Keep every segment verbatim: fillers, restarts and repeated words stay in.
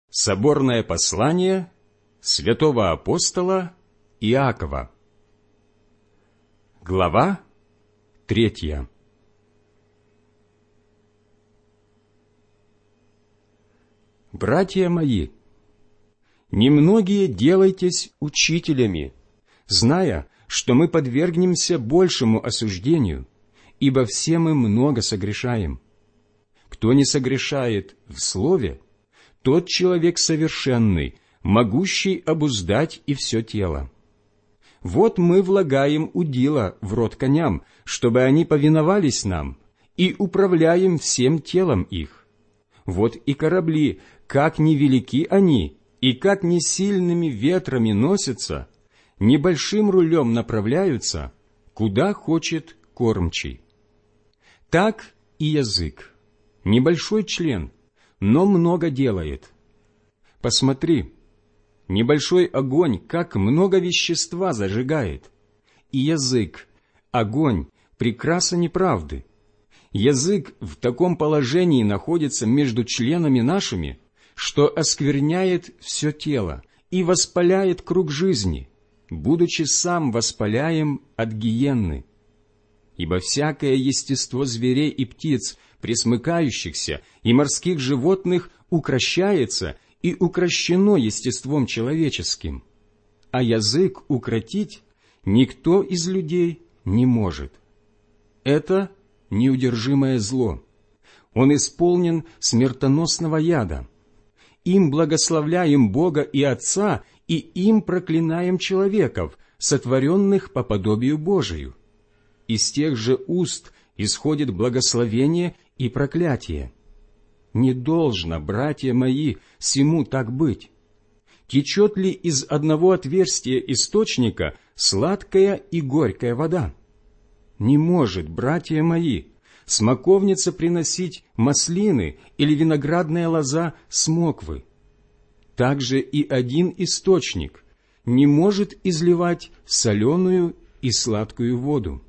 Соборное послание святого апостола Иакова. Глава третья. Братья мои, немногие делайтесь учителями, зная, что мы подвергнемся большему осуждению, ибо все мы много согрешаем. Кто не согрешает в слове, тот человек совершенный, могущий обуздать и все тело. Вот мы влагаем удила в рот коням, чтобы они повиновались нам, и управляем всем телом их. Вот и корабли, как невелики они, и как не сильными ветрами носятся, небольшим рулем направляются, куда хочет кормчий. Так и язык, небольшой член, но много делает. Посмотри, небольшой огонь, как много вещества зажигает. И язык, огонь, прекраса неправды. Язык в таком положении находится между членами нашими, что оскверняет все тело и воспаляет круг жизни, будучи сам воспаляем от гиенны. Ибо всякое естество зверей и птиц, пресмыкающихся, и морских животных укрощается и укрощено естеством человеческим, а язык укротить никто из людей не может. Это неудержимое зло. Он исполнен смертоносного яда. Им благословляем Бога и Отца, и им проклинаем человеков, сотворенных по подобию Божию. Из тех же уст исходит благословение и проклятие. Не должно, братья мои, сему так быть. Течет ли из одного отверстия источника сладкая и горькая вода? Не может, братья мои, смоковница приносить маслины или виноградная лоза смоквы. Также и один источник не может изливать соленую и сладкую воду.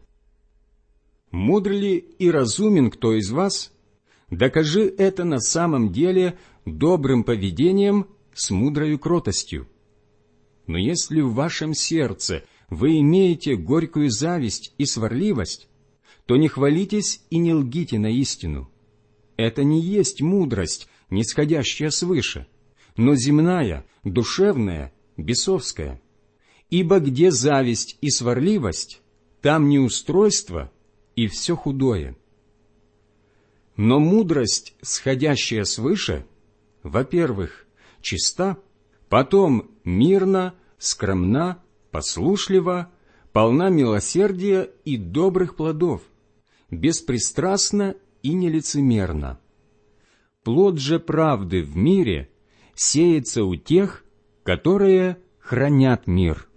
Мудр ли и разумен кто из вас? Докажи это на самом деле добрым поведением с мудрою кротостью. Но если в вашем сердце вы имеете горькую зависть и сварливость, то не хвалитесь и не лгите на истину. Это не есть мудрость, нисходящая свыше, но земная, душевная, бесовская. Ибо где зависть и сварливость, там неустройство и все худое. Но мудрость, сходящая свыше, во-первых, чиста, потом мирна, скромна, послушлива, полна милосердия и добрых плодов, беспристрастна и нелицемерна. Плод же правды в мире сеется у тех, которые хранят мир.